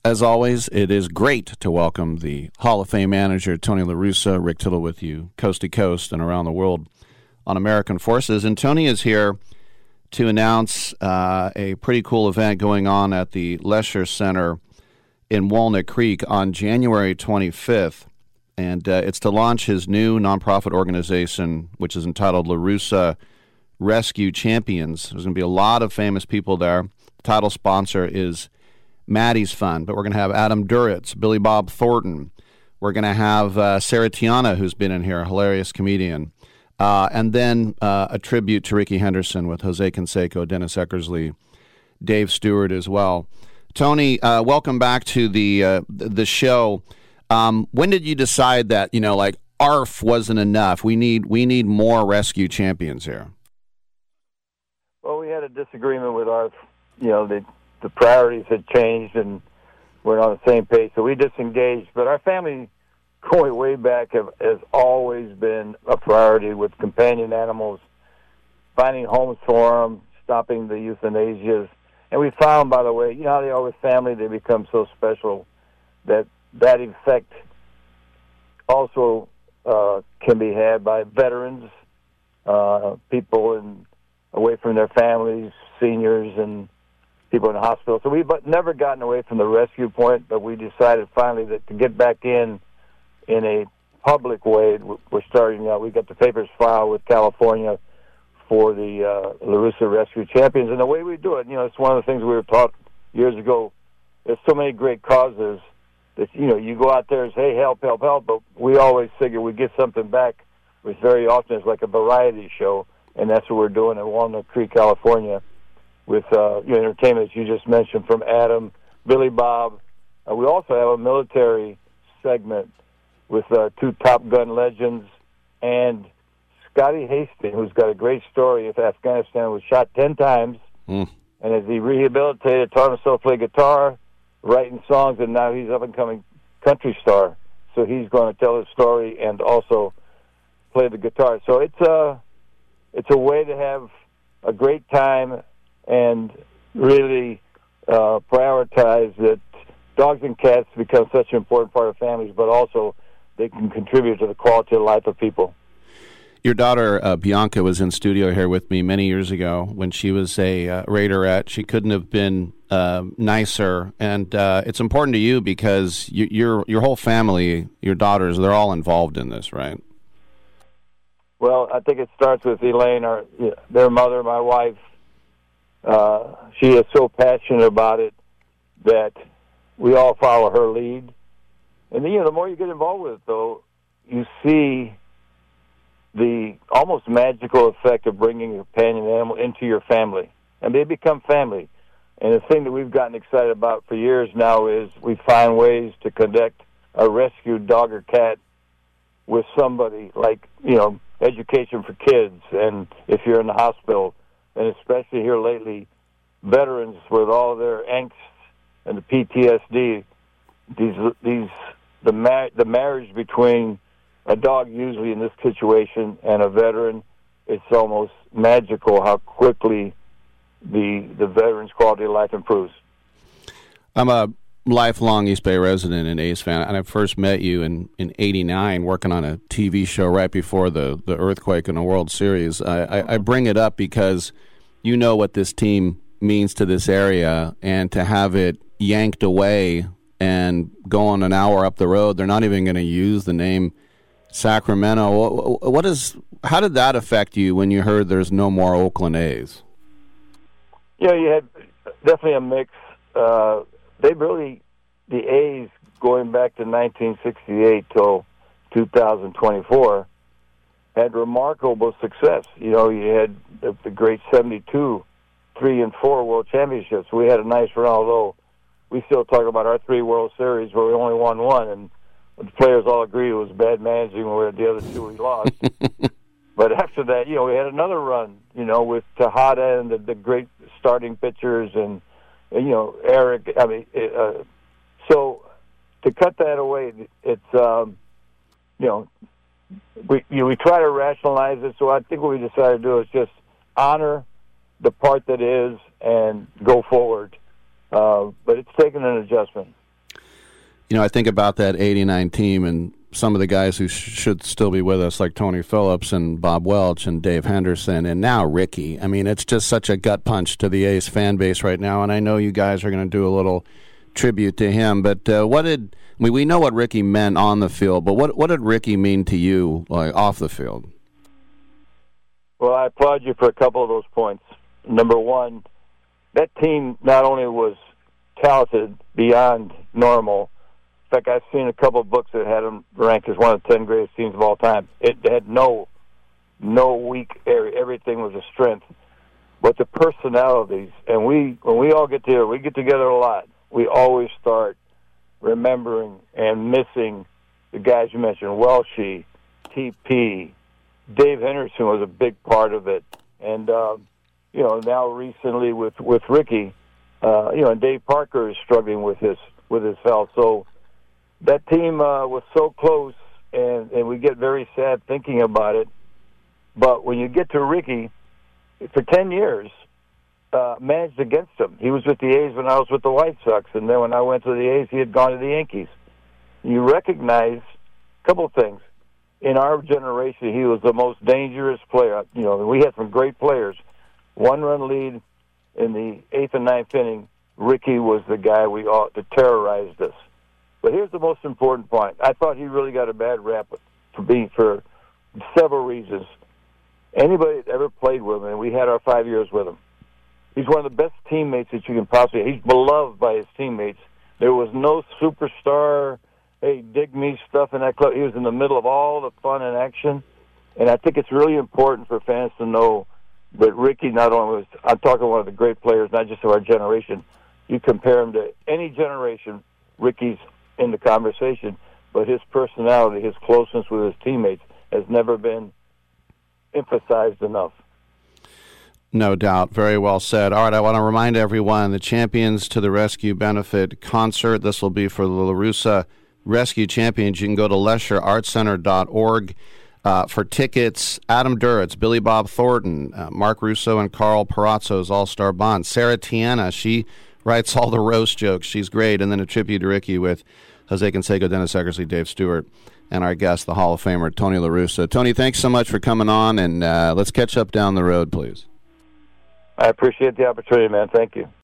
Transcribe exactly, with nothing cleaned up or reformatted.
as always, it is great to welcome the Hall of Fame manager, Tony La Russa. Rick Tittle with you, coast to coast and around the world on American Forces. And Tony is here to announce uh, a pretty cool event going on at the Lesher Center in Walnut Creek on January twenty-fifth. And uh, it's to launch his new nonprofit organization, which is entitled La Russa Rescue Champions. There's going to be a lot of famous people there. The title sponsor is Maddie's Fund, but we're going to have Adam Duritz, Billy Bob Thornton. We're going to have uh, Sarah Tiana, who's been in here, a hilarious comedian. Uh, and then uh, a tribute to Ricky Henderson with Jose Canseco, Dennis Eckersley, Dave Stewart as well. Tony, uh, welcome back to the uh, the show. Um, when did you decide that, you know, like A R F wasn't enough? We need we need more rescue champions here. Well, we had a disagreement with A R F. You know, the the priorities had changed and we're on the same page, so we disengaged. But our family, going way back, have, has always been a priority with companion animals, finding homes for them, stopping the euthanasias. And we found, by the way, you know how they are with family, they become so special that that effect also uh, can be had by veterans, uh, people in, away from their families, seniors, and people in the hospital. So we've never gotten away from the rescue point, but we decided finally that to get back in in a public way, we're starting out. We got the papers filed with California for the uh, La Russa Rescue Champions. And the way we do it, you know, it's one of the things we were taught years ago. There's so many great causes that, you know, you go out there and say, hey, help, help, help, but we always figure we get something back, which very often is like a variety show, and that's what we're doing in Walnut Creek, California, with uh, you know, entertainment, as you just mentioned, from Adam, Billy Bob. Uh, we also have a military segment with uh, two Top Gun legends and Scotty Hastings, who's got a great story of Afghanistan, was shot ten times, mm. and as he rehabilitated, taught himself to play guitar, writing songs, and now he's up-and-coming country star. So he's going to tell his story and also play the guitar. So it's a, it's a way to have a great time and really uh, prioritize that dogs and cats become such an important part of families, but also they can contribute to the quality of life of people. Your daughter, uh, Bianca, was in studio here with me many years ago when she was a uh, Raiderette. She couldn't have been uh, nicer, and uh, it's important to you because you, your your whole family, your daughters, they're all involved in this, right? Well, I think it starts with Elaine, our, their mother, my wife. Uh, she is so passionate about it that we all follow her lead. And, you know, the more you get involved with it, though, you see the almost magical effect of bringing a companion animal into your family. And they become family. And the thing that we've gotten excited about for years now is we find ways to connect a rescued dog or cat with somebody, like, you know, education for kids, and if you're in the hospital, and especially here lately, veterans with all their angst and the P T S D, these these the mar- the marriage between a dog, usually in this situation, and a veteran, it's almost magical how quickly the the veteran's quality of life improves. I'm a lifelong East Bay resident and A's fan, and I first met you in, in eighty-nine working on a T V show right before the, the earthquake in the World Series. I, I, I bring it up because you know what this team means to this area, and to have it yanked away and going an hour up the road, they're not even going to use the name Sacramento. What, what is? How did that affect you when you heard there's no more Oakland A's? Yeah, you had definitely a mix. Uh, they really, the A's, going back to nineteen sixty-eight till two thousand twenty-four, had remarkable success. You know, you had the, the great seventy-two, three and four World Championships. We had a nice run, although we still talk about our three World Series where we only won one, and the players all agreed it was bad managing where the other two we lost. But after that, you know, we had another run, you know, with Tejada and the, the great starting pitchers and, and, you know, Eric. I mean, uh, so to cut that away, it's, um, you know, we you know, we try to rationalize it. So I think what we decided to do is just honor the part that is and go forward. Uh, but it's taken an adjustment. you know, I think about that eighty-nine team and some of the guys who sh- should still be with us, like Tony Phillips and Bob Welch and Dave Henderson, and now Ricky. I mean, it's just such a gut punch to the A's fan base right now, and I know you guys are going to do a little tribute to him. But uh, what did I mean? We know what Ricky meant on the field, but what what did Ricky mean to you, like off the field? Well, I applaud you for a couple of those points. Number one, that team not only was talented beyond normal. In fact, I've seen a couple of books that had them ranked as one of the ten greatest teams of all time. It had no no weak area. Everything was a strength. But the personalities, and we when we all get together, we get together a lot. We always start remembering and missing the guys you mentioned, Welshie, T P, Dave Henderson was a big part of it. And, uh, you know, now recently with, with Ricky, uh, you know, and Dave Parker is struggling with his, with his health. So, that team uh, was so close, and, and we get very sad thinking about it. But when you get to Ricky, for ten years, uh, managed against him. He was with the A's when I was with the White Sox, and then when I went to the A's, he had gone to the Yankees. You recognize a couple of things. In our generation, he was the most dangerous player. You know, we had some great players. One-run lead in the eighth and ninth inning, Ricky was the guy we ought to terrorized us. But here's the most important point. I thought he really got a bad rap for being for several reasons. Anybody that ever played with him, and we had our five years with him, he's one of the best teammates that you can possibly. He's beloved by his teammates. There was no superstar, hey, dig me stuff in that club. He was in the middle of all the fun and action. And I think it's really important for fans to know that Ricky not only was, I'm talking one of the great players, not just of our generation. You compare him to any generation, Ricky's in the conversation, but his personality, his closeness with his teammates has never been emphasized enough. No doubt. Very well said. All right, I want to remind everyone the Champions to the Rescue benefit concert. This will be for the La Russa Rescue Champions. You can go to lesher arts center dot org uh, for tickets. Adam Duritz, Billy Bob Thornton, uh, Mark Russo, and Carl Perazzo's All-Star Bond. Sarah Tiana, she writes all the roast jokes. She's great. And then a tribute to Ricky with Jose Canseco, Dennis Eckersley, Dave Stewart, and our guest, the Hall of Famer, Tony La Russa. Tony, thanks so much for coming on, and uh, let's catch up down the road, please. I appreciate the opportunity, man. Thank you.